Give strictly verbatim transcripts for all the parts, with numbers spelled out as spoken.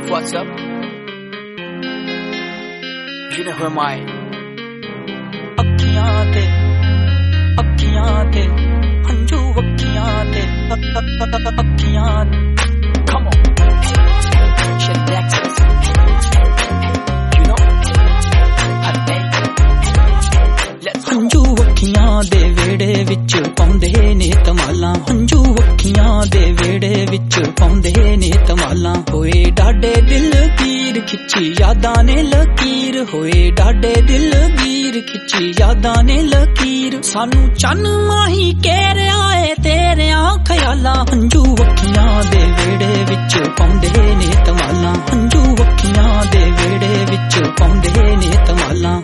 What's up? You know who am I? ਅੱਖੀਆਂ ਤੇ ਅੱਖੀਆਂ ਤੇ ਹੰਝੂ ਅੱਖੀਆਂ ਤੇ ਅੱਖੀਆਂ Come on Shit Texas You know ਹੰਝੂ ਅੱਖੀਆਂ ਦੇ ਵੇੜੇ ਵਿੱਚ ਪਾਉਂਦੇ ਨੇ ਤਮਾਲਾਂ ਹੰਝੂ ਅੱਖੀਆਂ ਦੇ ਵੇੜੇ ਵਿੱਚ ਪਾਉਂਦੇ ਨੇ ਤਮਾਲਾਂ ਹੋਏ ਡਾਡੇ ਦਿਲ ਗੀਰ ਖਿੱਚੀ ਯਾਦਾਂ ਨੇ ਲਕੀਰ ਹੋਏ ਡਾਡੇ ਦਿਲ ਗੀਰ ਖਿੱਚੀ ਯਾਦਾਂ ਨੇ ਲਕੀਰ ਸਾਨੂੰ ਚੰਨ ਮਾਹੀ ਕਹਿ ਰਿਹਾ ਏ ਤੇਰਿਆਂ ਖਿਆਲਾਂ ਹੰਝੂ ਅੱਖੀਆਂ ਦੇ ਵੇੜੇ ਵਿੱਚ ਪਾਉਂਦੇ ਨੇ ਤਮਾਲਾਂ ਹੰਝੂ ਅੱਖੀਆਂ ਦੇ ਵੇੜੇ ਵਿੱਚ ਪਾਉਂਦੇ ਨੇ ਤਮਾਲਾਂ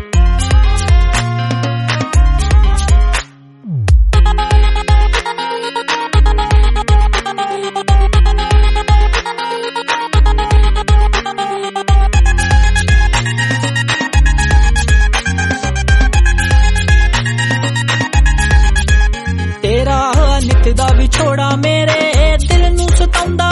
ਨਿਤ ਦਾ ਵਿਛੋੜਾ ਮੇਰੇ ਦਿਲ ਨੂੰ ਸਤਾਉਂਦਾ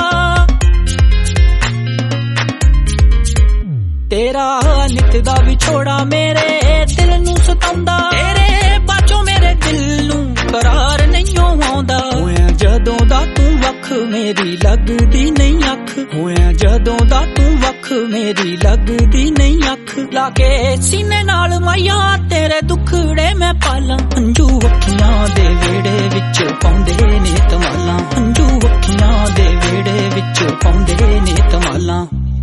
ਤੇਰਾ ਨਿਤ ਦਾ ਵਿਛੋੜਾ ਮੇਰੇ ਦਿਲ ਨੂੰ ਸਤਾਉਂਦਾ ਤੇਰੇ ਬਾਝੋਂ ਮੇਰੇ ਦਿਲ ਨੂੰ ਕਰਾਰ ਨਹੀਂ ਆਉਂਦਾ ਹੋਇਆ ਜਦੋਂ ਦਾ ਤੂੰ ਵੱਖ ਮੇਰੀ ਲੱਗਦੀ ਨਹੀਂ ਅੱਖ ਹੋਇਆ ਜਦੋਂ ਦਾ ਤੂੰ ਵੱਖ ਮੇਰੀ ਲੱਗਦੀ ਨਹੀਂ ਅੱਖ ਲਾ ਕੇ ਸੀਨੇ ਨਾਲ ਮਾਇਆ ਤੇਰੇ ਦੁੱਖੜੇ ਮੈਂ ਪਾਲਾਂ ਹੰਝੂ ਅੱਖੀਆਂ ਦੇ ਵੇੜੇ ਵਿੱਚ ਪਾਉਂਦੇ ਨੇ ਤਮਾਲਾਂ ਹੰਝੂ ਅੱਖੀਆਂ ਦੇ ਵੇੜੇ ਵਿੱਚ ਪਾਉਂਦੇ ਨੇ ਤਮਾਲਾਂ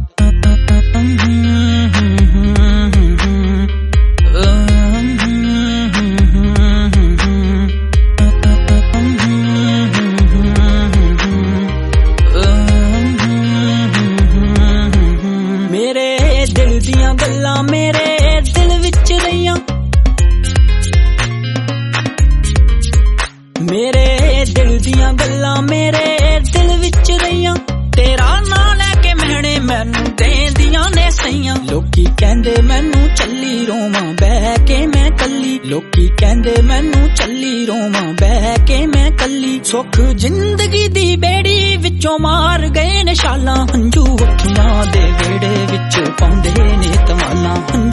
ਮੇਰੇ ਦਿਲ ਦੀਆਂ ਗੱਲਾਂ ਮੇਰੇ ਦਿਲ ਵਿੱਚ ਰਹੀਆਂ ਮੇਰੇ ਦਿਲ ਦੀਆਂ ਗੱਲਾਂ ਮੇਰੇ ਦਿਲ ਵਿੱਚ ਰਹੀਆਂ ਤੇਰਾ ਨਾਂ ਲੈ ਕੇ ਮਹਿਣੇ ਮੈਨੂੰ ਦੇਂਦੀਆਂ ਨੇ ਸਈਆਂ ਲੋਕੀ ਕਹਿੰਦੇ ਮੈਨੂੰ ਚੱਲੀ ਰੋਵਾਂ ਬਹਿ ਕੇ ਮੈਂ ਕੱਲੀ ਲੋਕੀ ਕਹਿੰਦੇ ਮੈਨੂੰ ਚੱਲੀ ਰੋਵਾਂ ਬਹਿ ਕੇ ਮੈਂ ਕੱਲੀ ਸੁੱਖ ਜ਼ਿੰਦਗੀ ਦੀ ਬੇੜੀ ਵਿੱਚੋਂ ਮਾਰ ਗਏ ਨੇ ਛਾਲਾਂ ਹੰਝੂ ਅੱਖੀਆਂ ਦੇ ਵੇੜੇ ਵਿੱਚ ਪਾਉਂਦੇ ਨੇ ਤਮਾਲਾਂ